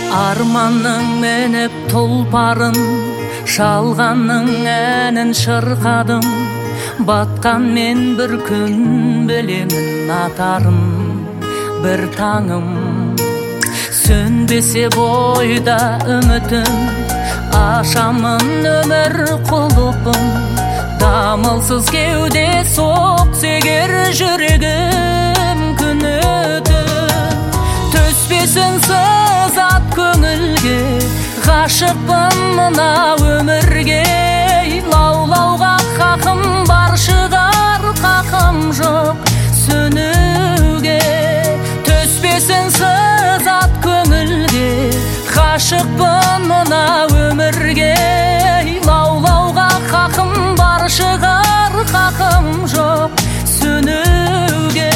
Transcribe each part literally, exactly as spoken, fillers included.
Арманның менеп тұлпарын, шалғанның әнін шырқадым. Батқан мен бір күн білемін атарын, бір таңым. Сөнбесе бойда үмітім, ашамын өмір құлыпым. Дамылсыз кеуде соқса егер жүрегім күні түн. Түспесін сызат көңілге, ғашықпын мына өмірге. Лаулауға хақым бар, шығар хақым жоқ сөнуге. Түспесін сызат көңілге, ғашықпын мына өмірге. Лаулауға хақым бар, шығар хақым жоқ сөнуге.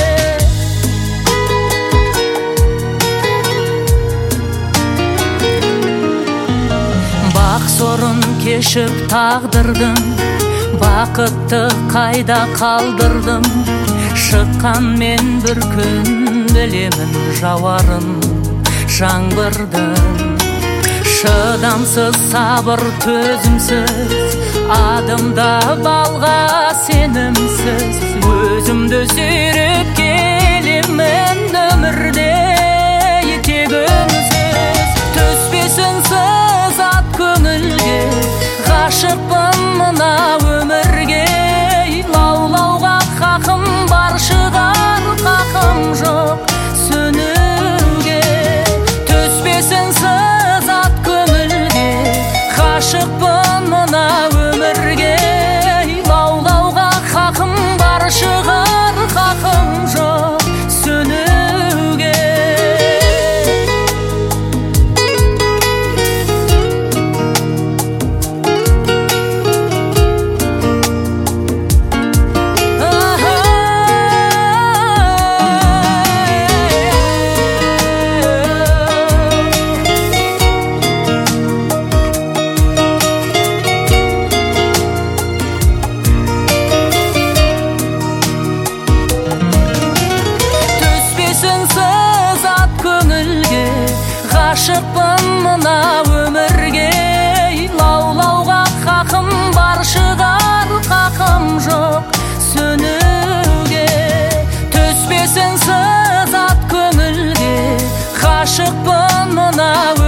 Бақ сорын кешіп тағдырдым, бақытты қайда қалдырдым. Шыққан мен бір күн білемін жауарын жаңбырдың. Шыдамсыз сабыр төзімсіз, адымда балға сенімсіз. Өзімді сүйреп келемін өмірде тек үнсіз. Түспесін сызат көңілге, ғашықпын мына өмірге. Лаулауға хақым бар, шығар хақым жоқ сөнуге. Түспесін сызат көңілге, ғашықпын мына өмірге. Лаулауға хақым бар, шығар хақым жоқ сөнуге. Ғашықпын мына өмірге. Лаулауға хақым бар, шығар хақым жоқ сөнуге. Түспесін сызат көңілге, ғашықпын мына